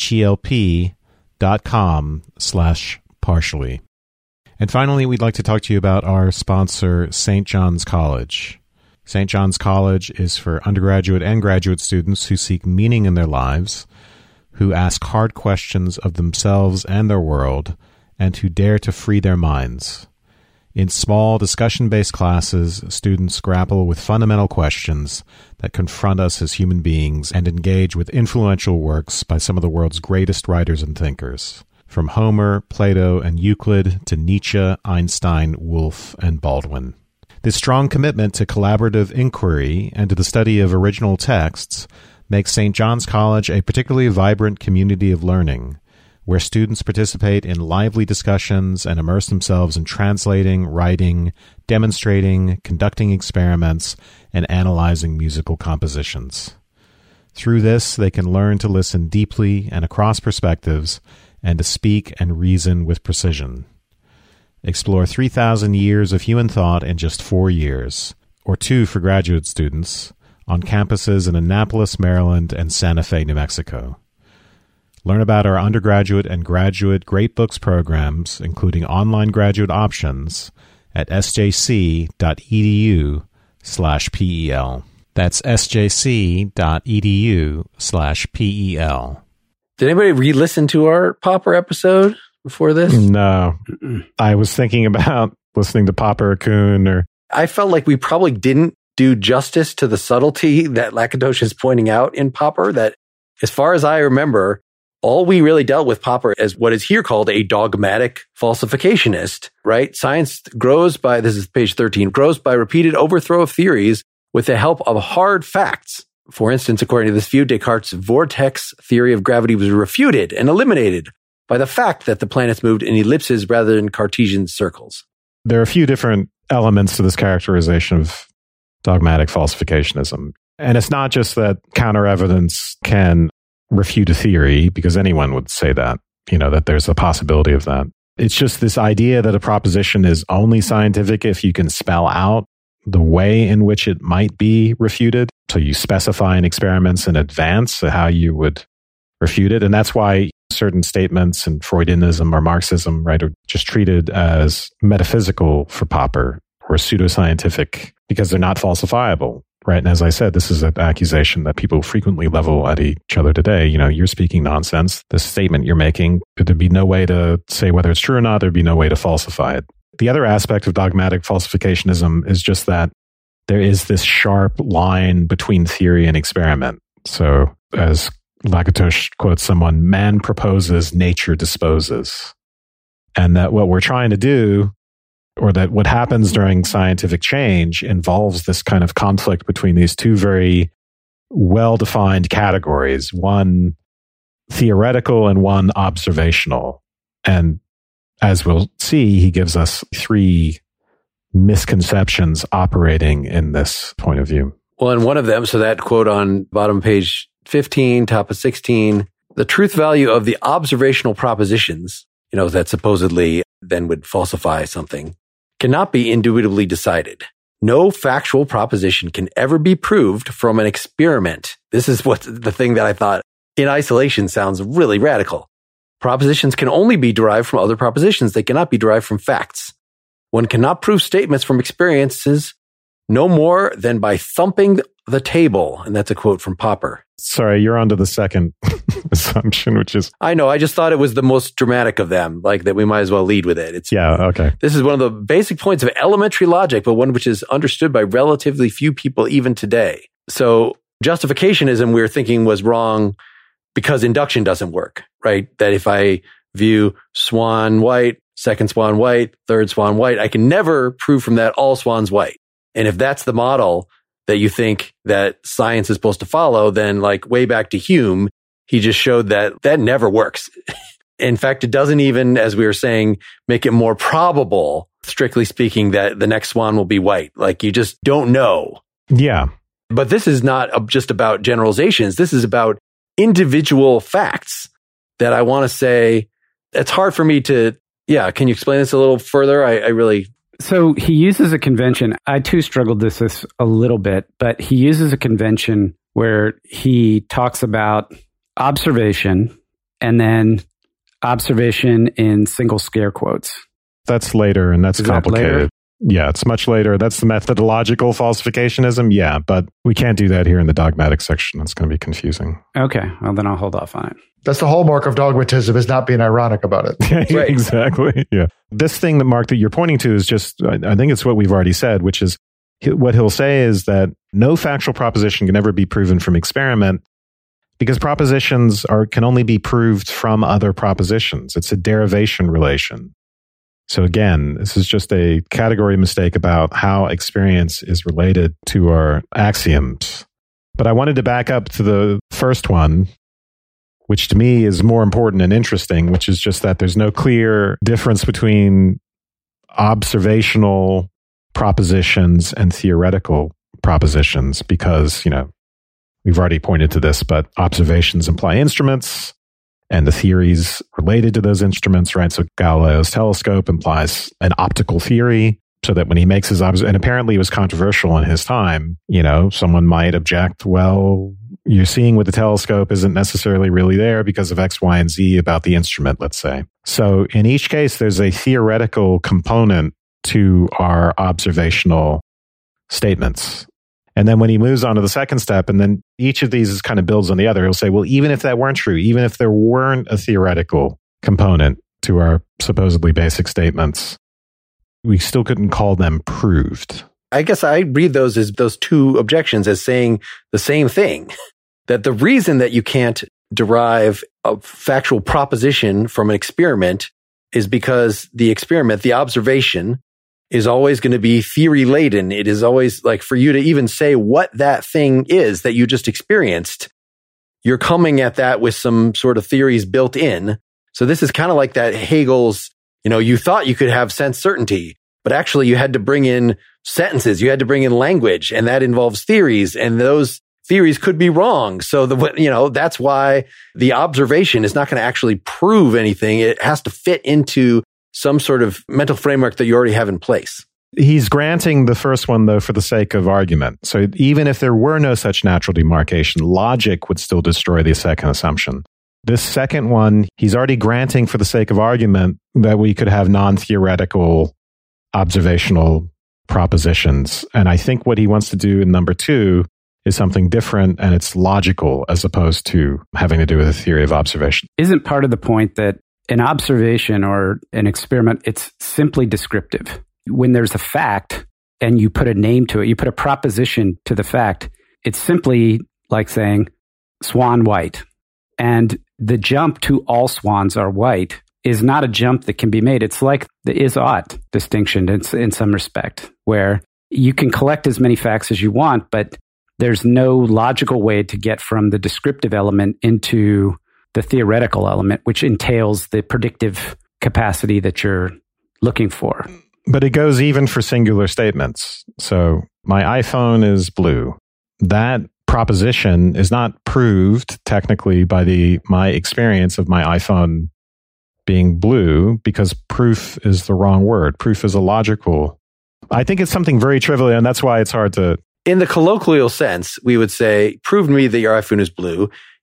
HELP.com/partially. And finally, we'd like to talk to you about our sponsor, St. John's College. St. John's College is for undergraduate and graduate students who seek meaning in their lives, who ask hard questions of themselves and their world, and who dare to free their minds. In small, discussion-based classes, students grapple with fundamental questions that confront us as human beings and engage with influential works by some of the world's greatest writers and thinkers. From Homer, Plato, and Euclid to Nietzsche, Einstein, Woolf, and Baldwin. This strong commitment to collaborative inquiry and to the study of original texts makes St. John's College a particularly vibrant community of learning, where students participate in lively discussions and immerse themselves in translating, writing, demonstrating, conducting experiments, and analyzing musical compositions. Through this, they can learn to listen deeply and across perspectives, and to speak and reason with precision. Explore 3,000 years of human thought in just 4 years, or 2 for graduate students, on campuses in Annapolis, Maryland, and Santa Fe, New Mexico. Learn about our undergraduate and graduate Great Books programs, including online graduate options, at sjc.edu/PEL. That's sjc.edu/PEL. Did anybody re-listen to our Popper episode before this? No. I was thinking about listening to Popper or Kuhn. I felt like we probably didn't do justice to the subtlety that Lakatos is pointing out in Popper, that as far as I remember, all we really dealt with Popper as what is here called a dogmatic falsificationist, right? Science grows by, this is page 13, grows by repeated overthrow of theories with the help of hard facts. For instance, according to this view, Descartes' vortex theory of gravity was refuted and eliminated by the fact that the planets moved in ellipses rather than Cartesian circles. There are a few different elements to this characterization of dogmatic falsificationism. And it's not just that counter-evidence can refute a theory, because anyone would say that, that there's a possibility of that. It's just this idea that a proposition is only scientific if you can spell out the way in which it might be refuted. So you specify in experiments in advance how you would refute it. And that's why certain statements in Freudianism or Marxism, right, are just treated as metaphysical for Popper or pseudoscientific because they're not falsifiable, right? And as I said, this is an accusation that people frequently level at each other today. You're speaking nonsense. The statement you're making, there'd be no way to say whether it's true or not. There'd be no way to falsify it. The other aspect of dogmatic falsificationism is just that there is this sharp line between theory and experiment. So as Lakatos quotes someone, man proposes, nature disposes. And that what we're trying to do, or that what happens during scientific change, involves this kind of conflict between these two very well-defined categories, one theoretical and one observational. And as we'll see, he gives us 3 misconceptions operating in this point of view. Well, and one of them, so that quote on bottom page 15, top of 16, the truth value of the observational propositions, that supposedly then would falsify something, cannot be indubitably decided. No factual proposition can ever be proved from an experiment. This is what the thing that I thought in isolation sounds really radical. Propositions can only be derived from other propositions. They cannot be derived from facts. One cannot prove statements from experiences no more than by thumping the table. And that's a quote from Popper. Sorry, you're on to the second assumption, which is... I know. I just thought it was the most dramatic of them, like that we might as well lead with it. Okay. This is one of the basic points of elementary logic, but one which is understood by relatively few people even today. So justificationism, we were thinking, was wrong because induction doesn't work, right? That if I view swan white, second swan white, third swan white, I can never prove from that all swans white. And if that's the model that you think that science is supposed to follow, then like way back to Hume, he just showed that that never works. In fact, it doesn't even, as we were saying, make it more probable, strictly speaking, that the next swan will be white. Like you just don't know. Yeah. But this is not just about generalizations. This is about individual facts that I want to say. It's hard for me to, can you explain this a little further? I really... So he uses a convention. I too struggled with this a little bit, but he uses a convention where he talks about observation and then observation in single scare quotes. That's later, and that's complicated. Yeah, it's much later. That's the methodological falsificationism. Yeah, but we can't do that here in the dogmatic section. It's going to be confusing. Okay, well then I'll hold off on it. That's the hallmark of dogmatism, is not being ironic about it. Right. Exactly. Yeah. This thing that, Mark, that you're pointing to is just, I think it's what we've already said, which is what he'll say is that no factual proposition can ever be proven from experiment because propositions can only be proved from other propositions. It's a derivation relation. So again, this is just a category mistake about how experience is related to our axioms. But I wanted to back up to the first one, which to me is more important and interesting, which is just that there's no clear difference between observational propositions and theoretical propositions because, we've already pointed to this, but observations imply instruments and the theories related to those instruments, right? So Galileo's telescope implies an optical theory so that when he makes his and apparently it was controversial in his time, someone might object, well, you're seeing with the telescope isn't necessarily really there because of X, Y, and Z about the instrument, let's say. So in each case, there's a theoretical component to our observational statements. And then when he moves on to the second step, and then each of these kind of builds on the other, he'll say, well, even if that weren't true, even if there weren't a theoretical component to our supposedly basic statements, we still couldn't call them proved. I guess I read those two objections as saying the same thing, that the reason that you can't derive a factual proposition from an experiment is because the experiment, the observation, is always going to be theory laden. It is always like for you to even say what that thing is that you just experienced, you're coming at that with some sort of theories built in. So this is kind of like that Hegel's, you thought you could have sense certainty, but actually you had to bring in sentences, you had to bring in language, and that involves theories, and those theories could be wrong. So that's why the observation is not going to actually prove anything. It has to fit into some sort of mental framework that you already have in place. He's granting the first one, though, for the sake of argument. So even if there were no such natural demarcation, logic would still destroy the second assumption. This second one, he's already granting for the sake of argument that we could have non-theoretical observational propositions. And I think what he wants to do in number two is something different, and it's logical as opposed to having to do with a theory of observation. Isn't part of the point that an observation or an experiment, it's simply descriptive? When there's a fact and you put a name to it, you put a proposition to the fact, it's simply like saying swan white. And the jump to all swans are white is not a jump that can be made. It's like the is-ought distinction in some respect, where you can collect as many facts as you want, but there's no logical way to get from the descriptive element into the theoretical element, which entails the predictive capacity that you're looking for. But it goes even for singular statements. So my iPhone is blue. That proposition is not proved technically by my experience of my iPhone being blue, because proof is the wrong word. Proof is illogical. I think it's something very trivial, and that's why it's hard to... In the colloquial sense, we would say, prove to me that your iPhone is blue.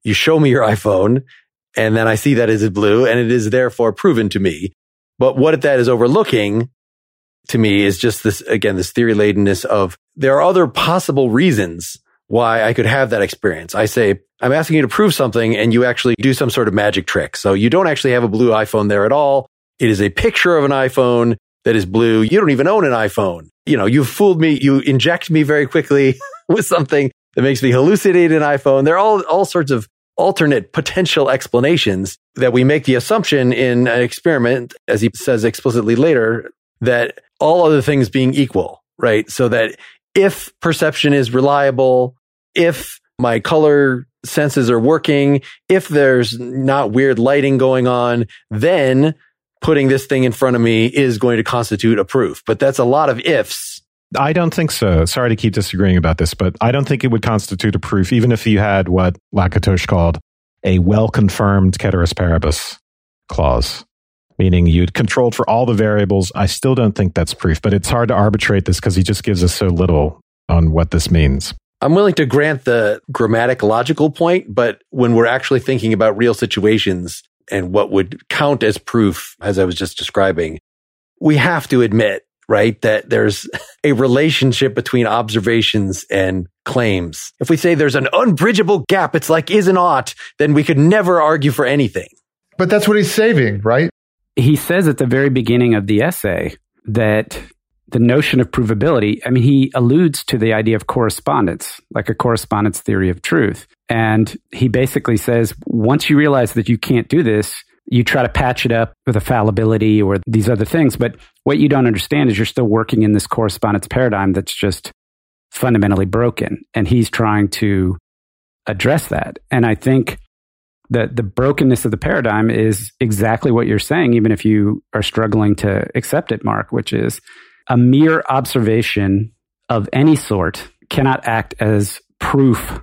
you show me your iPhone, and then I see that it is blue, and it is therefore proven to me. But what that is overlooking to me is just this, again, this theory ladenness of there are other possible reasons why I could have that experience. I say, I'm asking you to prove something, and you actually do some sort of magic trick. So you don't actually have a blue iPhone there at all. It is a picture of an iPhone that is blue. You don't even own an iPhone. You've fooled me. You inject me very quickly with something that makes me hallucinate an iPhone. There are all sorts of alternate potential explanations that we make the assumption in an experiment, as he says explicitly later, that all other things being equal, right? So that if perception is reliable, if my color senses are working, if there's not weird lighting going on, then putting this thing in front of me is going to constitute a proof. But that's a lot of ifs. I don't think so. Sorry to keep disagreeing about this, but I don't think it would constitute a proof, even if you had what Lakatos called a well-confirmed ceteris paribus clause, meaning you'd controlled for all the variables. I still don't think that's proof, but it's hard to arbitrate this because he just gives us so little on what this means. I'm willing to grant the grammatical point, but when we're actually thinking about real situations and what would count as proof, as I was just describing, we have to admit, right, that there's a relationship between observations and claims. If we say there's an unbridgeable gap, it's like isn't ought, then we could never argue for anything. But that's what he's saving, right? He says at the very beginning of the essay that the notion of provability, he alludes to the idea of correspondence, like a correspondence theory of truth. And he basically says, once you realize that you can't do this, you try to patch it up with a fallibility or these other things. But what you don't understand is you're still working in this correspondence paradigm that's just fundamentally broken. And he's trying to address that. And I think that the brokenness of the paradigm is exactly what you're saying, even if you are struggling to accept it, Mark, which is a mere observation of any sort cannot act as proof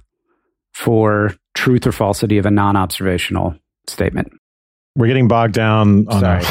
for truth or falsity of a non-observational statement. We're getting bogged down on a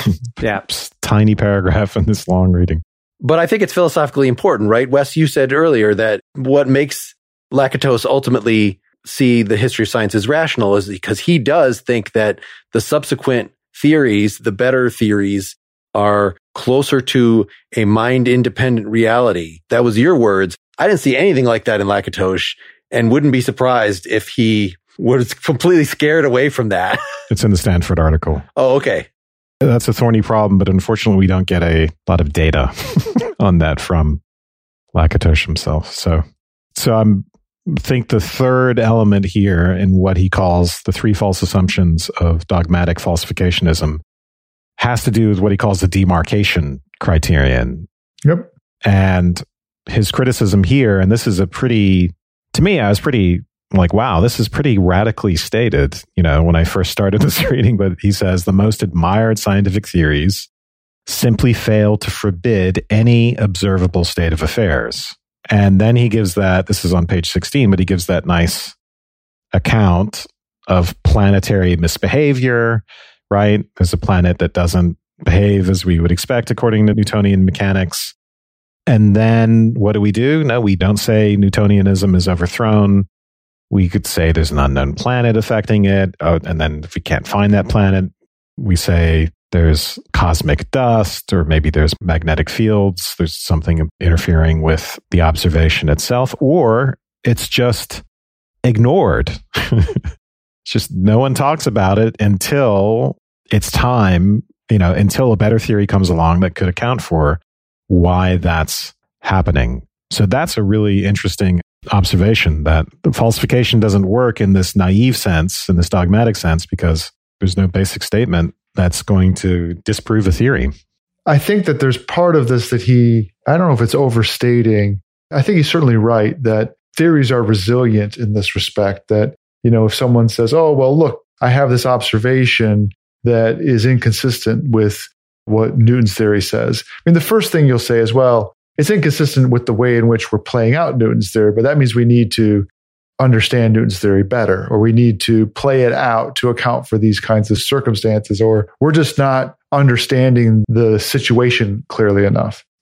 tiny paragraph in this long reading. But I think it's philosophically important, right? Wes, you said earlier that what makes Lakatos ultimately see the history of science as rational is because he does think that the subsequent theories, the better theories, are closer to a mind-independent reality. That was your words. I didn't see anything like that in Lakatos and wouldn't be surprised if he was completely scared away from that. It's in the Stanford article. Oh, okay. That's a thorny problem, but unfortunately we don't get a lot of data on that from Lakatos himself. So I think the third element here in what he calls the three false assumptions of dogmatic falsificationism has to do with what he calls the demarcation criterion. Yep. And his criticism here, and this is to me, I was pretty like, wow, this is pretty radically stated, when I first started this reading, but he says the most admired scientific theories simply fail to forbid any observable state of affairs. And then he gives this is on page 16, but he gives that nice account of planetary misbehavior, right? There's a planet that doesn't behave as we would expect according to Newtonian mechanics. And then what do? No, we don't say Newtonianism is overthrown. We could say there's an unknown planet affecting it. And then if we can't find that planet, we say there's cosmic dust, or maybe there's magnetic fields. There's something interfering with the observation itself, or it's just ignored. It's just no one talks about it until it's time, until a better theory comes along that could account for why that's happening. So that's a really interesting observation, that the falsification doesn't work in this naive sense, in this dogmatic sense, because there's no basic statement that's going to disprove a theory. I think that there's part of this that I don't know if it's overstating. I think he's certainly right that theories are resilient in this respect, that, if someone says, oh, well, look, I have this observation that is inconsistent with what Newton's theory says. The first thing you'll say is, well, it's inconsistent with the way in which we're playing out Newton's theory, but that means we need to understand Newton's theory better, or we need to play it out to account for these kinds of circumstances, or we're just not understanding the situation clearly enough.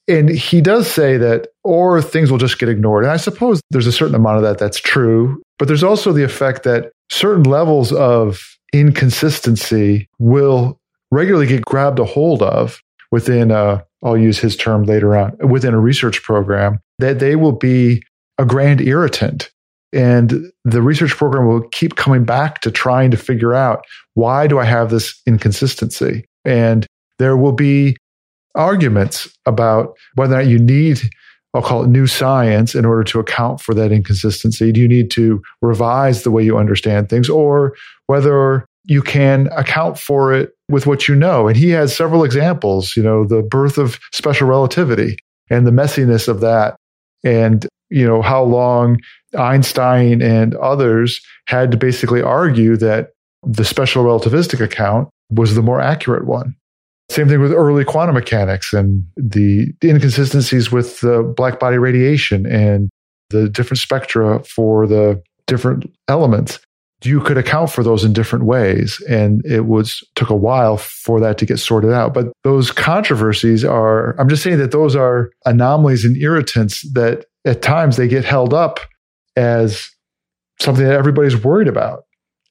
And he does say that, or things will just get ignored. And I suppose there's a certain amount of that that's true. But there's also the effect that certain levels of inconsistency will regularly get grabbed a hold of within I'll use his term later on, within a research program, that they will be a grand irritant. And the research program will keep coming back to trying to figure out, why do I have this inconsistency? And there will be arguments about whether or not you need, I'll call it new science, in order to account for that inconsistency. Do you need to revise the way you understand things, or whether you can account for it with what you know? And he has several examples, the birth of special relativity and the messiness of that. And, how long Einstein and others had to basically argue that the special relativistic account was the more accurate one. Same thing with early quantum mechanics and the inconsistencies with the black body radiation and the different spectra for the different elements. You could account for those in different ways. And it took a while for that to get sorted out. But those controversies I'm just saying that those are anomalies and irritants that at times they get held up as something that everybody's worried about.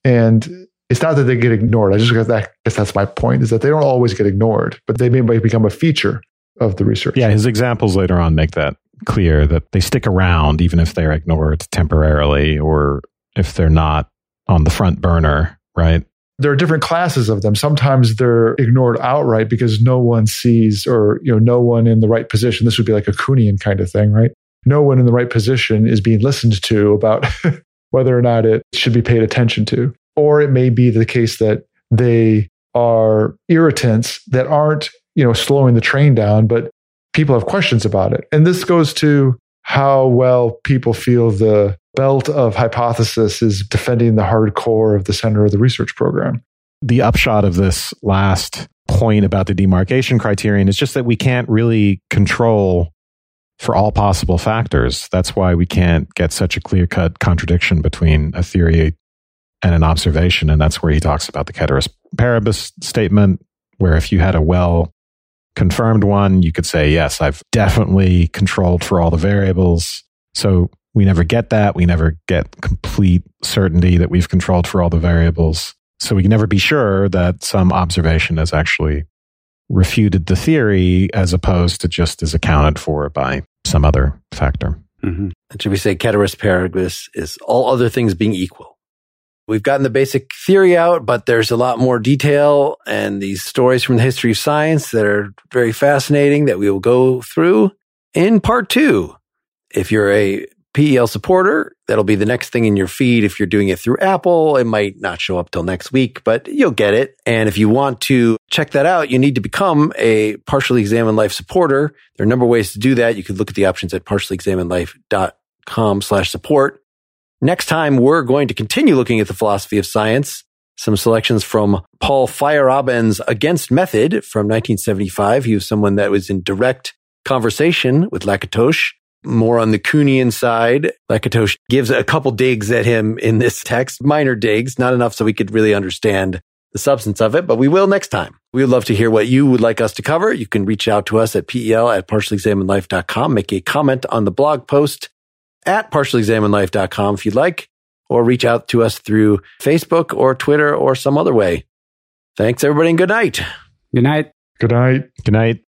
And it's not that they get ignored. I guess that's my point, is that they don't always get ignored, but they may become a feature of the research. Yeah, his examples later on make that clear, that they stick around even if they're ignored temporarily, or if they're not on the front burner, right? There are different classes of them. Sometimes they're ignored outright because no one sees, or no one in the right position. This would be like a Kuhnian kind of thing, right? No one in the right position is being listened to about whether or not it should be paid attention to. Or it may be the case that they are irritants that aren't, slowing the train down, but people have questions about it. And this goes to how well people feel the belt of hypothesis is defending the hardcore of the center of the research program. The upshot of this last point about the demarcation criterion is just that we can't really control for all possible factors. That's why we can't get such a clear-cut contradiction between a theory and an observation. And that's where he talks about the ceteris paribus statement, where if you had a well-confirmed one, you could say, yes, I've definitely controlled for all the variables. So we never get that. We never get complete certainty that we've controlled for all the variables. So we can never be sure that some observation has actually refuted the theory, as opposed to just is accounted for by some other factor. Mm-hmm. And should we say ceteris paribus is all other things being equal? We've gotten the basic theory out, but there's a lot more detail and these stories from the history of science that are very fascinating that we will go through in part 2. If you're a PEL supporter, that'll be the next thing in your feed. If you're doing it through Apple, it might not show up till next week, but you'll get it. And if you want to check that out, you need to become a Partially Examined Life supporter. There are a number of ways to do that. You could look at the options at partiallyexaminedlife.com/support. Next time, we're going to continue looking at the philosophy of science. Some selections from Paul Feyerabend's Against Method from 1975. He was someone that was in direct conversation with Lakatos. More on the Kuhnian side, Lakatos gives a couple digs at him in this text, minor digs, not enough so we could really understand the substance of it, but we will next time. We would love to hear what you would like us to cover. You can reach out to us at PEL@partiallyexaminedlife.com. Make a comment on the blog post at partiallyexaminedlife.com if you'd like, or reach out to us through Facebook or Twitter or some other way. Thanks, everybody, and good night. Good night. Good night. Good night.